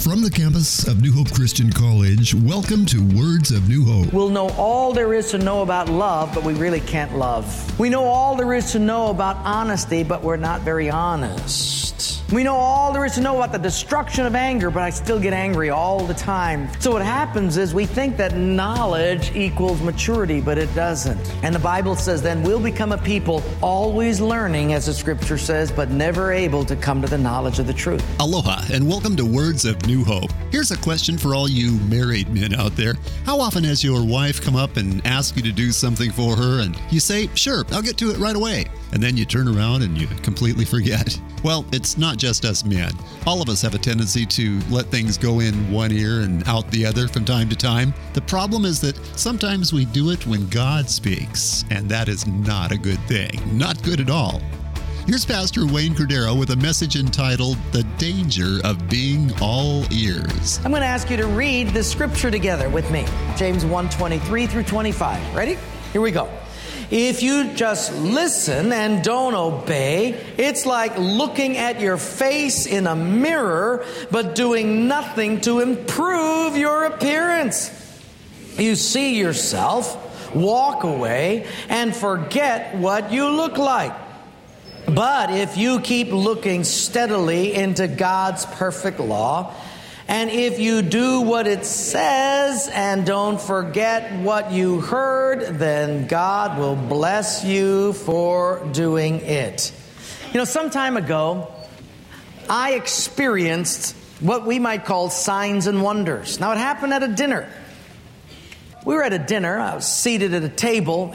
From the campus of New Hope Christian College, welcome to Words of New Hope. We'll know all there is to know about love, but we really can't love. We know all there is to know about honesty, but we're not very honest. We know all there is to know about the destruction of anger, but I still get angry all the time. So what happens is we think that knowledge equals maturity, but it doesn't. And the Bible says then we'll become a people always learning, as the scripture says, but never able to come to the knowledge of the truth. Aloha, and welcome to Words of New Hope. Here's a question for all you married men out there. How often has your wife come up and ask you to do something for her, and you say, sure, I'll get to it right away, and then you turn around and you completely forget? Well, it's not just us men. All of us have a tendency to let things go in one ear and out the other from time to time. The problem is that sometimes we do it when God speaks, and that is not a good thing. Not good at all. Here's Pastor Wayne Cordero with a message entitled, The Danger of Being All Ears. I'm going to ask you to read the scripture together with me. James 1:23 through 25. Ready? Here we go. If you just listen and don't obey, it's like looking at your face in a mirror, but doing nothing to improve your appearance. You see yourself, walk away, and forget what you look like. But if you keep looking steadily into God's perfect law, and if you do what it says and don't forget what you heard, then God will bless you for doing it. You know, some time ago, I experienced what we might call signs and wonders. Now, it happened at a dinner. We were at a dinner. I was seated at a table,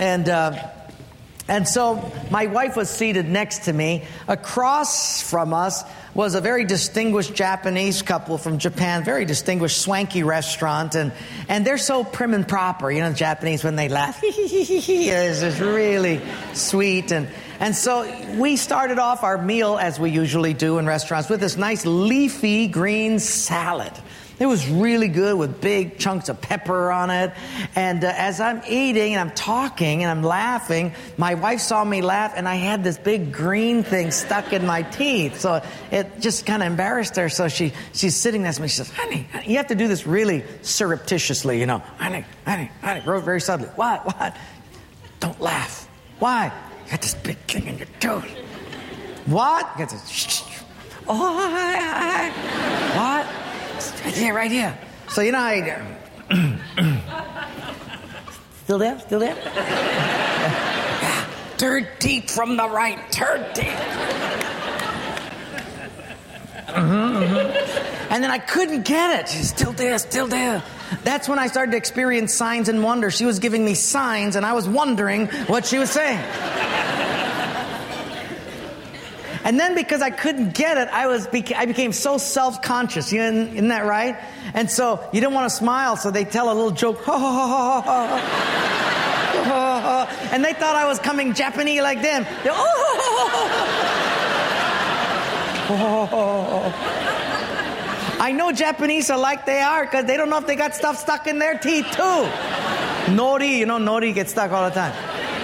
and so my wife was seated next to me. Across from us was a very distinguished Japanese couple from Japan, very distinguished, swanky restaurant. And they're so prim and proper. You know, the Japanese, when they laugh, it's just really sweet. And so we started off our meal, as we usually do in restaurants, with this nice leafy green salad. It was really good with big chunks of pepper on it. And as I'm eating and I'm talking and I'm laughing, my wife saw me laugh and I had this big green thing stuck in my teeth. So it just kind of embarrassed her. So she's sitting next to me. She says, honey, you have to do this really surreptitiously, you know. Honey, very subtly. What? Don't laugh. Why? You got this big thing in your tooth. What? You got this, shh. Oh, what? Right here. So, you know, Still there? Yeah. Third teeth from the right. Third teeth. And then I couldn't get it. She's still there. That's when I started to experience signs and wonders. She was giving me signs, and I was wondering what she was saying. And then because I couldn't get it, I became so self-conscious. Isn't that right? And so you didn't want to smile, so they tell a little joke. And they thought I was coming Japanese like them. I know Japanese are like they are because they don't know if they got stuff stuck in their teeth too. Nori, nori gets stuck all the time.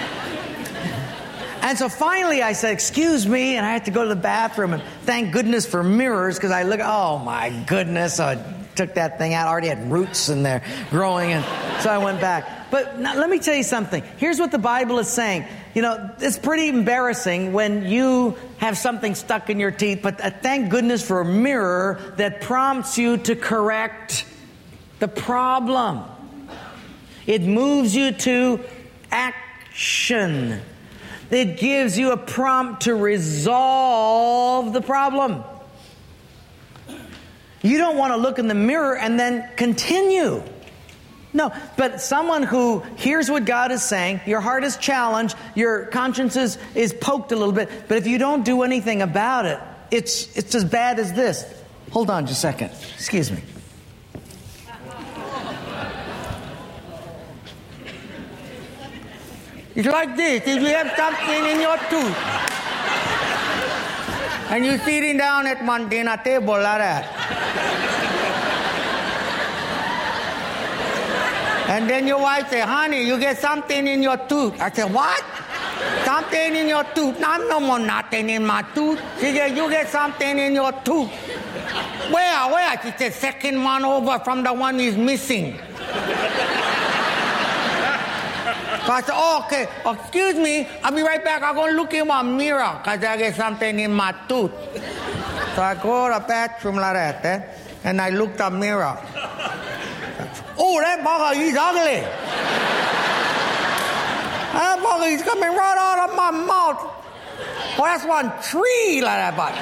And so finally I said, excuse me, and I had to go to the bathroom, and thank goodness for mirrors, because I look, oh my goodness, so I took that thing out. I already had roots in there growing, and so I went back. But now, let me tell you something. Here's what the Bible is saying. You know, it's pretty embarrassing when you have something stuck in your teeth, but thank goodness for a mirror that prompts you to correct the problem. It moves you to action. It gives you a prompt to resolve the problem. You don't want to look in the mirror and then continue. No, but someone who hears what God is saying, your heart is challenged, your conscience is poked a little bit, but if you don't do anything about it, it's as bad as this. Hold on just a second. Excuse me. It's like this. If you have something in your tooth, and you're sitting down at Montana table like that, and then your wife say, honey, you get something in your tooth. I said, what? Something in your tooth? No more nothing in my tooth. She said, you get something in your tooth. Where? She said, second one over from the one he's missing. So I said, oh, okay, excuse me, I'll be right back. I'm going to look in my mirror because I get something in my tooth. So I go to the bathroom like that, and I look the mirror. Oh, that bugger, he's ugly. That bugger, he's coming right out of my mouth. Oh, that's one tree like that, but.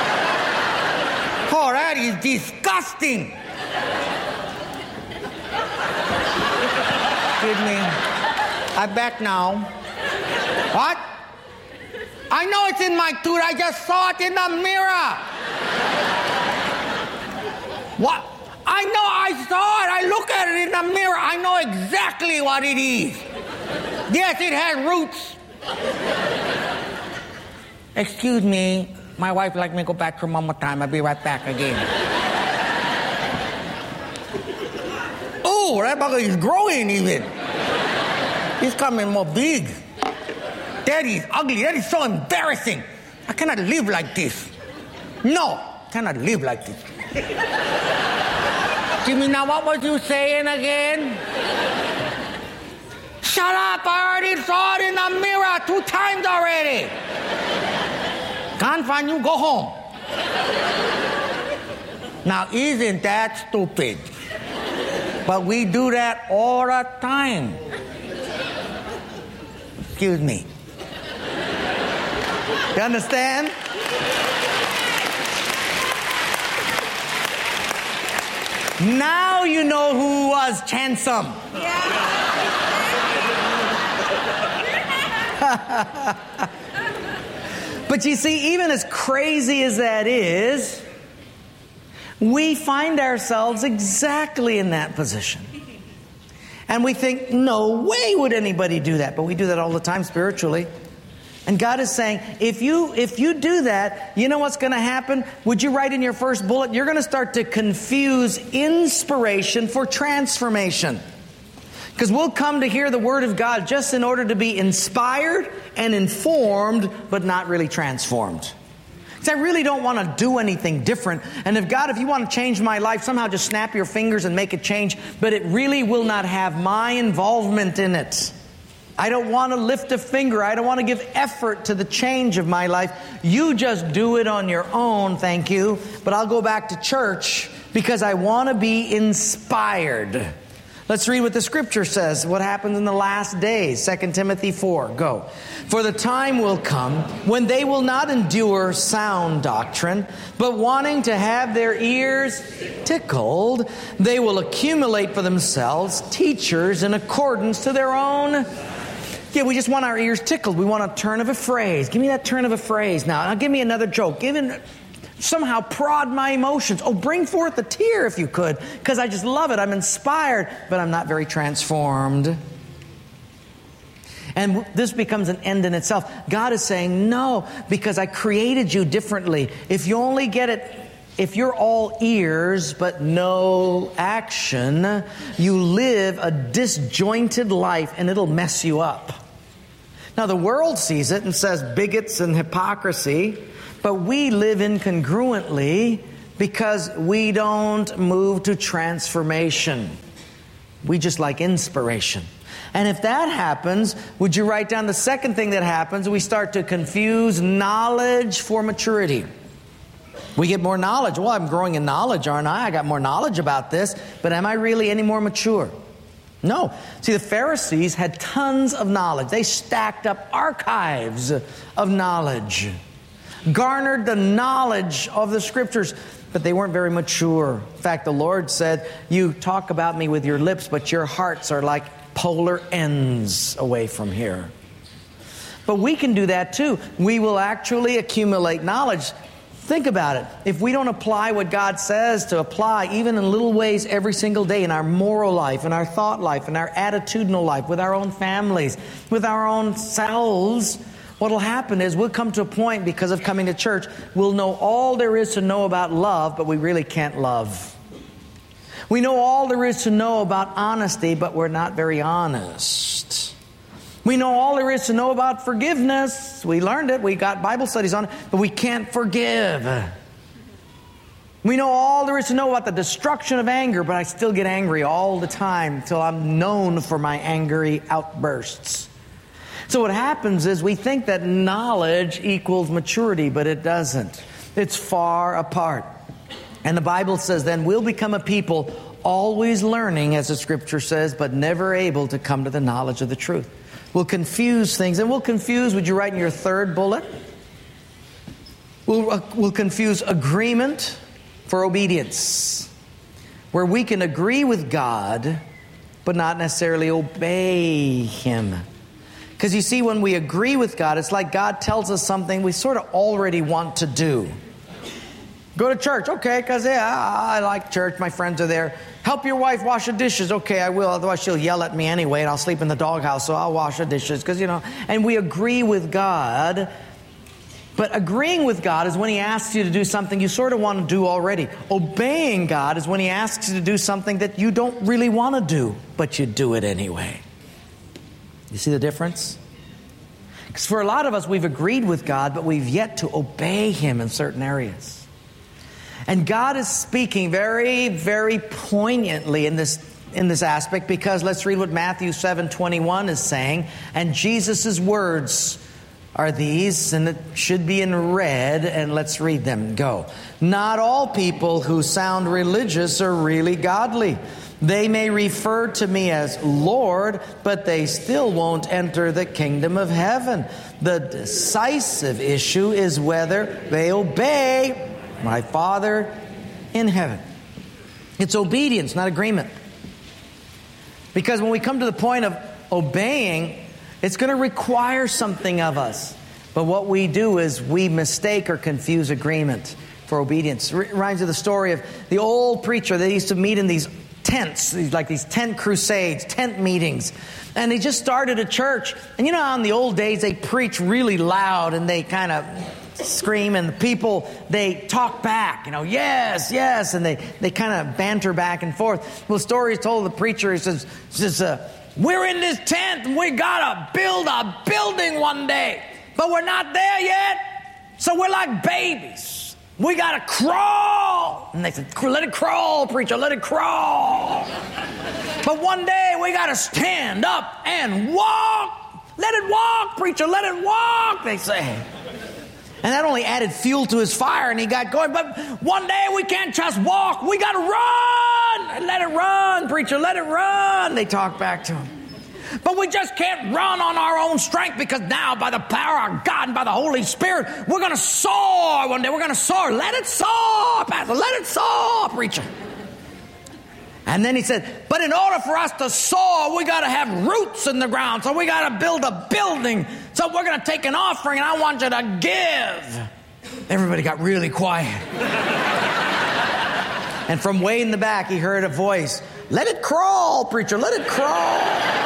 Oh, that is disgusting. Excuse me. I'm back now. What? I know it's in my tooth. I just saw it in the mirror. What? I know I saw it. I look at it in the mirror. I know exactly what it is. Yes, it has roots. Excuse me. My wife like me to go back one more time. I'll be right back again. Oh, that bugger is growing even. He's coming more big. That is ugly. That is so embarrassing. I cannot live like this. No, I cannot live like this. Jimmy, now what was you saying again? Shut up, I already saw it in the mirror 2 times already. Can't find you, go home. Now, isn't that stupid? But we do that all the time. Excuse me. You understand? Now you know who was handsome. But you see, even as crazy as that is, we find ourselves exactly in that position. And we think, no way would anybody do that. But we do that all the time spiritually. And God is saying, if you do that, you know what's going to happen? Would you write in your first bullet? You're going to start to confuse inspiration for transformation. Because we'll come to hear the Word of God just in order to be inspired and informed, but not really transformed. Because I really don't want to do anything different. And if you want to change my life, somehow just snap your fingers and make a change. But it really will not have my involvement in it. I don't want to lift a finger. I don't want to give effort to the change of my life. You just do it on your own, thank you. But I'll go back to church because I want to be inspired. Let's read what the Scripture says, what happens in the last days. 2 Timothy 4, go. For the time will come when they will not endure sound doctrine, but wanting to have their ears tickled, they will accumulate for themselves teachers in accordance to their own. Yeah, we just want our ears tickled. We want a turn of a phrase. Give me that turn of a phrase now. Now give me another joke. Somehow prod my emotions. Oh, bring forth a tear if you could, because I just love it. I'm inspired, but I'm not very transformed. And this becomes an end in itself. God is saying, no, because I created you differently. If you only get it, if you're all ears but no action, you live a disjointed life and it'll mess you up. Now, the world sees it and says bigots and hypocrisy. But we live incongruently because we don't move to transformation. We just like inspiration. And if that happens, would you write down the second thing that happens? We start to confuse knowledge for maturity. We get more knowledge. Well, I'm growing in knowledge, aren't I? I got more knowledge about this. But am I really any more mature? No. See, the Pharisees had tons of knowledge. They stacked up archives of knowledge. Garnered the knowledge of the Scriptures, but they weren't very mature. In fact, the Lord said, you talk about me with your lips, but your hearts are like polar ends away from here. But we can do that too. We will actually accumulate knowledge. Think about it. If we don't apply what God says to apply, even in little ways every single day in our moral life, in our thought life, in our attitudinal life, with our own families, with our own selves, what will happen is we'll come to a point because of coming to church, we'll know all there is to know about love, but we really can't love. We know all there is to know about honesty, but we're not very honest. We know all there is to know about forgiveness. We learned it. We got Bible studies on it, but we can't forgive. We know all there is to know about the destruction of anger, but I still get angry all the time until I'm known for my angry outbursts. So what happens is we think that knowledge equals maturity, but it doesn't. It's far apart. And the Bible says then we'll become a people always learning, as the Scripture says, but never able to come to the knowledge of the truth. We'll confuse things, and we'll confuse, would you write in your third bullet? We'll confuse agreement for obedience, where we can agree with God, but not necessarily obey Him. Because you see, when we agree with God, it's like God tells us something we sort of already want to do. Go to church, okay, because I like church, my friends are there. Help your wife wash the dishes, okay, I will, otherwise she'll yell at me anyway, and I'll sleep in the doghouse, so I'll wash the dishes, because, and we agree with God. But agreeing with God is when He asks you to do something you sort of want to do already. Obeying God is when He asks you to do something that you don't really want to do, but you do it anyway. You see the difference? Because for a lot of us, we've agreed with God, but we've yet to obey Him in certain areas. And God is speaking very, very poignantly in this aspect, because let's read what Matthew 7:21 is saying. And Jesus' words are these, and it should be in red, and let's read them. Go. Not all people who sound religious are really godly. They may refer to me as Lord, but they still won't enter the kingdom of heaven. The decisive issue is whether they obey my Father in heaven. It's obedience, not agreement. Because when we come to the point of obeying, it's going to require something of us. But what we do is we mistake or confuse agreement for obedience. It reminds me of the story of the old preacher. They used to meet in these tents, like these tent crusades, tent meetings. And they just started a church. And you know how in the old days they preach really loud and they kind of scream, and the people, they talk back, yes, yes, and they kind of banter back and forth. Well, the story is told of the preacher. He says, we're in this tent and we gotta build a building one day, but we're not there yet, so we're like babies. We gotta crawl. And they said, let it crawl, preacher, let it crawl. But one day we gotta stand up and walk. Let it walk, preacher, let it walk, they say. And that only added fuel to his fire, and he got going. But one day we can't just walk. We got to run. Let it run, preacher. Let it run. They talk back to him. But we just can't run on our own strength, because now by the power of God and by the Holy Spirit, we're going to soar one day. We're going to soar. Let it soar, Pastor. Let it soar, preacher. And then he said, but in order for us to soar, we got to have roots in the ground. So we got to build a building. So we're going to take an offering, and I want you to give. Everybody got really quiet. And from way in the back, he heard a voice. Let it crawl, preacher. Let it crawl.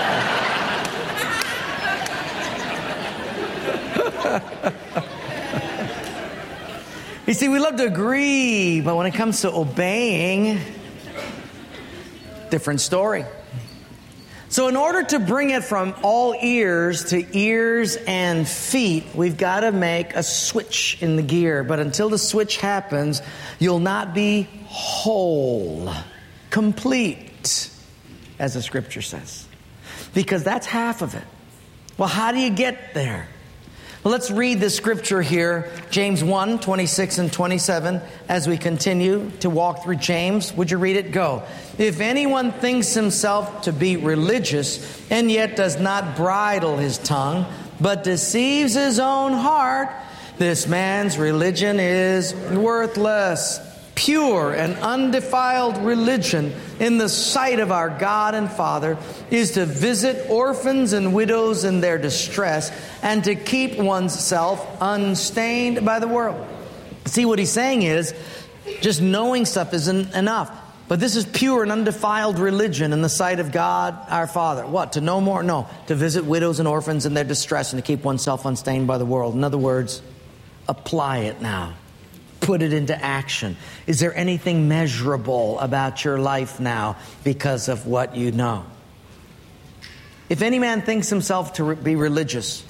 You see, we love to agree, but when it comes to obeying, different story. So in order to bring it from all ears to ears and feet, we've got to make a switch in the gear. But until the switch happens, you'll not be whole, complete, as the Scripture says. Because that's half of it. Well, how do you get there? Well, let's read the Scripture here, James 1, 26 and 27, as we continue to walk through James. Would you read it? Go. If anyone thinks himself to be religious and yet does not bridle his tongue, but deceives his own heart, this man's religion is worthless. Pure and undefiled religion in the sight of our God and Father is to visit orphans and widows in their distress and to keep oneself unstained by the world. See, what he's saying is just knowing stuff isn't enough. But this is pure and undefiled religion in the sight of God our Father. What? To know more? No. To visit widows and orphans in their distress and to keep oneself unstained by the world. In other words, apply it now. Put it into action. Is there anything measurable about your life now because of what you know? If any man thinks himself to be religious,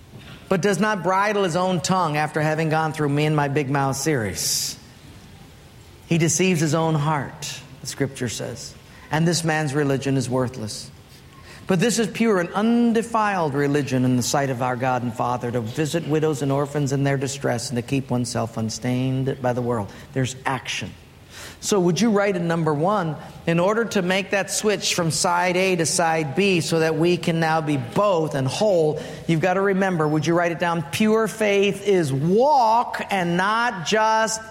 but does not bridle his own tongue after having gone through me and my Big Mouth series, He deceives his own heart, the Scripture says. And this man's religion is worthless. But this is pure and undefiled religion in the sight of our God and Father, to visit widows and orphans in their distress and to keep oneself unstained by the world. There's action. So would you write in number 1, in order to make that switch from side A to side B so that we can now be both and whole, you've got to remember, would you write it down? Pure faith is walk and not just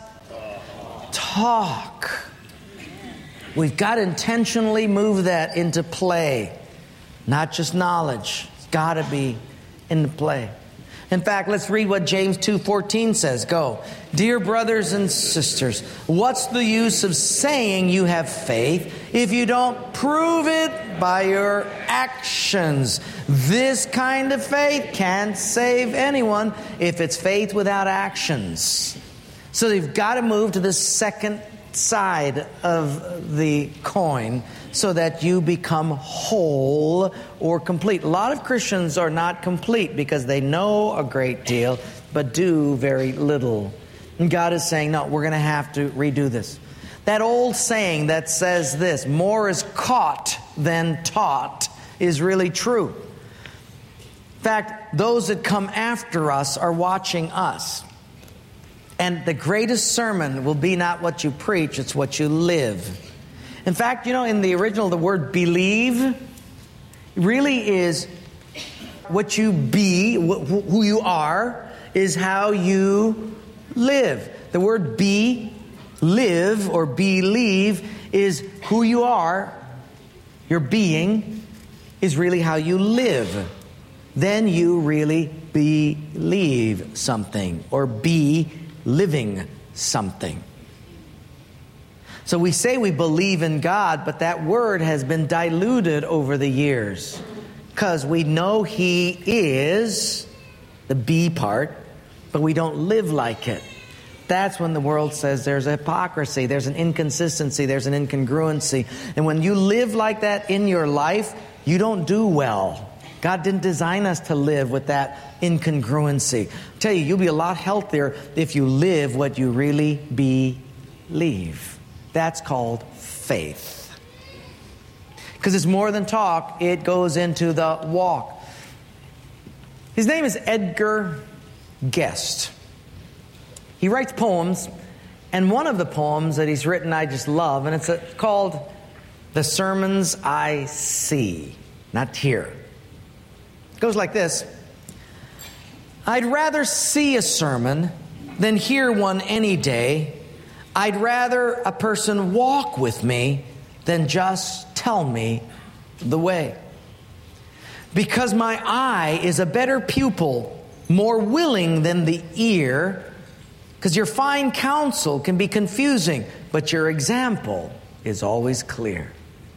talk. We've got to intentionally move that into play. Not just knowledge. It's got to be into play. In fact, let's read what James 2:14 says. Go. Dear brothers and sisters, what's the use of saying you have faith if you don't prove it by your actions? This kind of faith can't save anyone if it's faith without actions. So you've got to move to the second side of the coin so that you become whole or complete. A lot of Christians are not complete because they know a great deal but do very little. And God is saying, no, we're going to have to redo this. That old saying that says this, more is caught than taught, is really true. In fact, those that come after us are watching us. And the greatest sermon will be not what you preach, it's what you live. In fact, you know, in the original, the word believe really is what you be, who you are, is how you live. The word be, live, or believe is who you are. Your being is really how you live. Then you really believe something, or be living something. So we say we believe in God, but that word has been diluted over the years because we know He is the be part, but we don't live like it. That's when the world says there's a hypocrisy, there's an inconsistency, there's an incongruency. And when you live like that in your life, you don't do well. God didn't design us to live with that incongruency. I tell you, you'll be a lot healthier if you live what you really believe. That's called faith. Because it's more than talk, it goes into the walk. His name is Edgar Guest. He writes poems, and one of the poems that he's written I just love, and it's called The Sermons I See, not hear. It goes like this. I'd rather see a sermon than hear one any day. I'd rather a person walk with me than just tell me the way. Because my eye is a better pupil, more willing than the ear. Because your fine counsel can be confusing, but your example is always clear.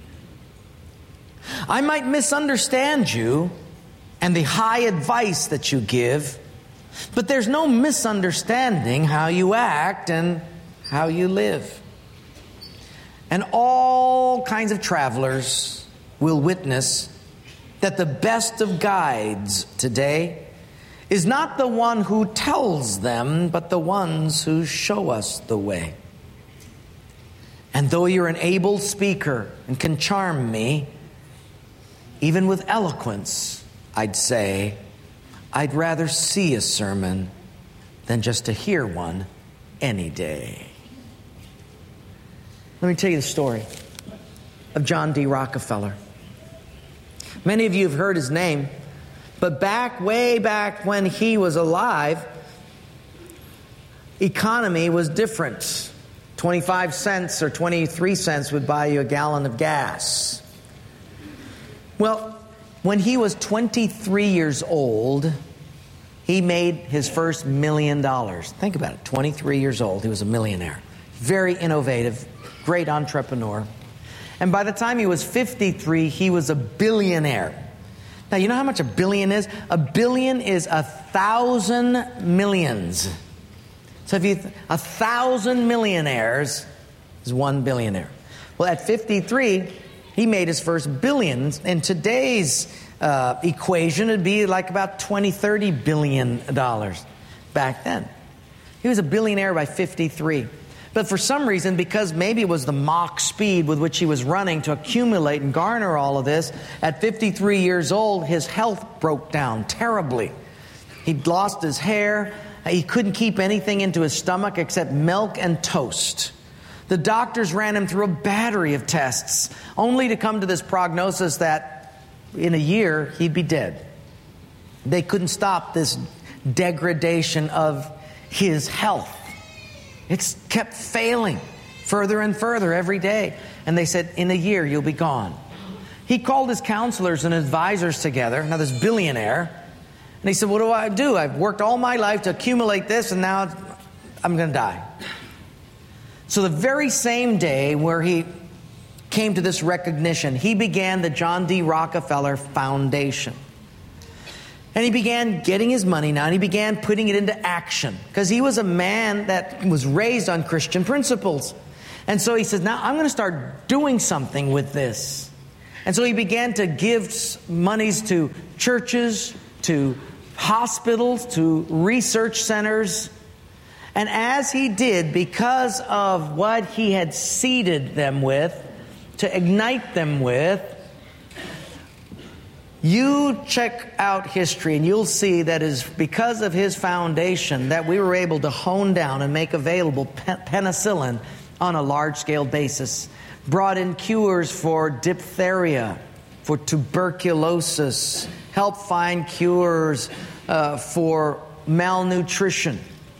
I might misunderstand you and the high advice that you give, but there's no misunderstanding how you act and how you live. And all kinds of travelers will witness that the best of guides today is not the one who tells them, but the ones who show us the way. And though you're an able speaker and can charm me, even with eloquence, I'd say, I'd rather see a sermon than just to hear one any day. Let me tell you the story of John D. Rockefeller. Many of you have heard his name, but way back when he was alive, economy was different. 25 cents or 23 cents would buy you a gallon of gas. Well, when he was 23 years old, he made his first $1 million. Think about it, 23 years old, he was a millionaire. Very innovative, great entrepreneur. And by the time he was 53, he was a billionaire. Now, you know how much a billion is? A billion is 1,000 millions. So if you 1,000 millionaires is one billionaire. Well, at 53, he made his first billions. In today's equation, it'd be like about $20-30 billion back then. He was a billionaire by 53. But for some reason, because maybe it was the Mach speed with which he was running to accumulate and garner all of this, at 53 years old, his health broke down terribly. He'd lost his hair. He couldn't keep anything into his stomach except milk and toast. The doctors ran him through a battery of tests, only to come to this prognosis that in a year he'd be dead. They couldn't stop this degradation of his health. It's kept failing further and further every day. And they said, in a year, you'll be gone. He called his counselors and advisors together, now this billionaire, and he said, what do I do? I've worked all my life to accumulate this, and now I'm going to die. So the very same day where he came to this recognition, he began the John D. Rockefeller Foundation. And he began getting his money now, and he began putting it into action, because he was a man that was raised on Christian principles. And so he says, now I'm going to start doing something with this. And so he began to give monies to churches, to hospitals, to research centers. And as he did, because of what he had seeded them with, to ignite them with, you check out history and you'll see that it's because of his foundation that we were able to hone down and make available penicillin on a large-scale basis. Brought in cures for diphtheria, for tuberculosis, helped find cures for malnutrition,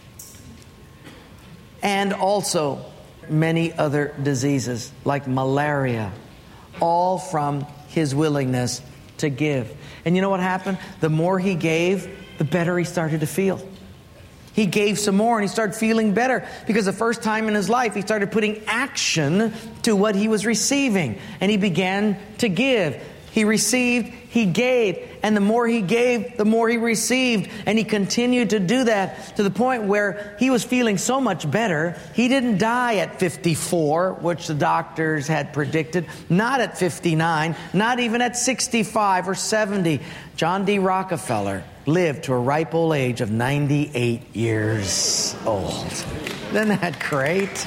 and also many other diseases like malaria, all from his willingness to give. And you know what happened? The more he gave, the better he started to feel. He gave some more and he started feeling better, because the first time in his life he started putting action to what he was receiving, and he began to give. He received, he gave, and the more he gave, the more he received. And he continued to do that to the point where he was feeling so much better. He didn't die at 54, which the doctors had predicted, not at 59, not even at 65 or 70. John D. Rockefeller lived to a ripe old age of 98 years old. Isn't that great?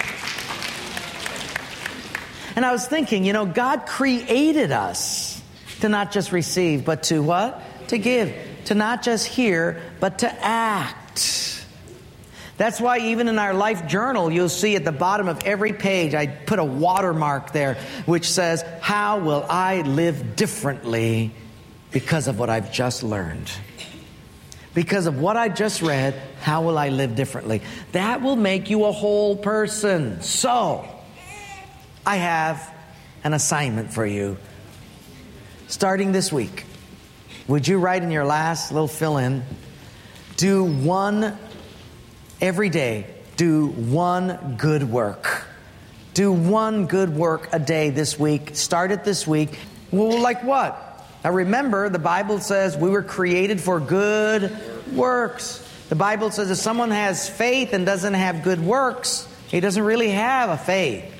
And I was thinking, you know, God created us to not just receive, but to what? To give. To not just hear, but to act. That's why even in our life journal, you'll see at the bottom of every page, I put a watermark there, which says, how will I live differently because of what I've just learned? Because of what I just read, how will I live differently? That will make you a whole person. So, I have an assignment for you. Starting this week, would you write in your last little fill-in, do one every day, do one good work. Do one good work a day this week. Start it this week. Well, like what? Now remember, the Bible says we were created for good works. The Bible says if someone has faith and doesn't have good works, he doesn't really have a faith.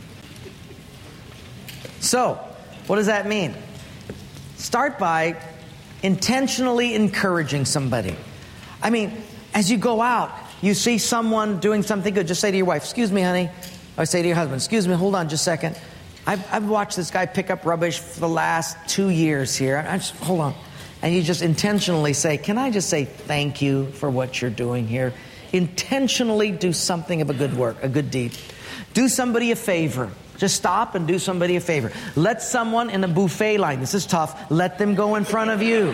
So, what does that mean? Start by intentionally encouraging somebody. I mean, as you go out, you see someone doing something good, just say to your wife, excuse me, honey. Or say to your husband, excuse me, hold on just a second. I've watched this guy pick up rubbish for the last 2 years here. Hold on. And you just intentionally say, can I just say thank you for what you're doing here? Intentionally do something of a good work, a good deed. Do somebody a favor. Just stop and do somebody a favor. Let someone in a buffet line, this is tough, let them go in front of you.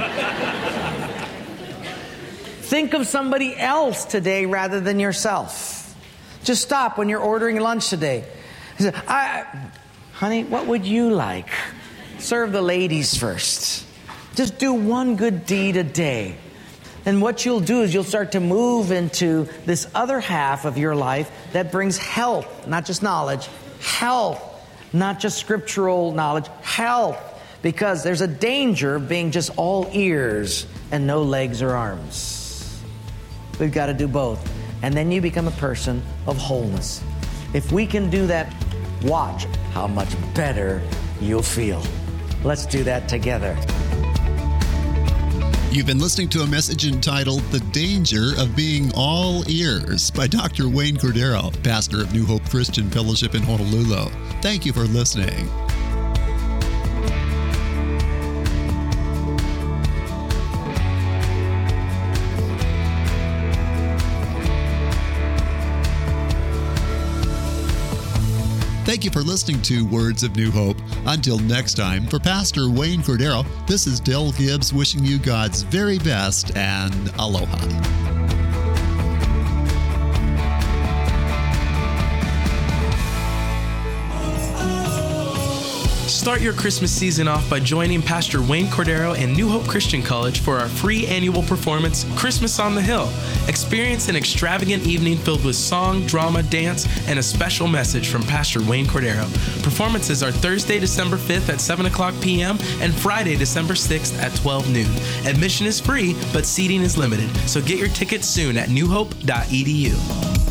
Think of somebody else today rather than yourself. Just stop when you're ordering lunch today. Say, honey, what would you like? Serve the ladies first. Just do one good deed a day. And what you'll do is you'll start to move into this other half of your life that brings health, not just knowledge, health, not just scriptural knowledge, health. Because there's a danger of being just all ears and no legs or arms. We've got to do both. And then you become a person of wholeness. If we can do that, watch how much better you'll feel. Let's do that together. You've been listening to a message entitled The Danger of Being All Ears by Dr. Wayne Cordero, pastor of New Hope Christian Fellowship in Honolulu. Thank you for listening. Thank you for listening to Words of New Hope. Until next time, for Pastor Wayne Cordero, this is Del Gibbs wishing you God's very best and aloha. Start your Christmas season off by joining Pastor Wayne Cordero and New Hope Christian College for our free annual performance, Christmas on the Hill. Experience an extravagant evening filled with song, drama, dance, and a special message from Pastor Wayne Cordero. Performances are Thursday, December 5th at 7 o'clock p.m. and Friday, December 6th at 12 noon. Admission is free, but seating is limited, so get your tickets soon at newhope.edu.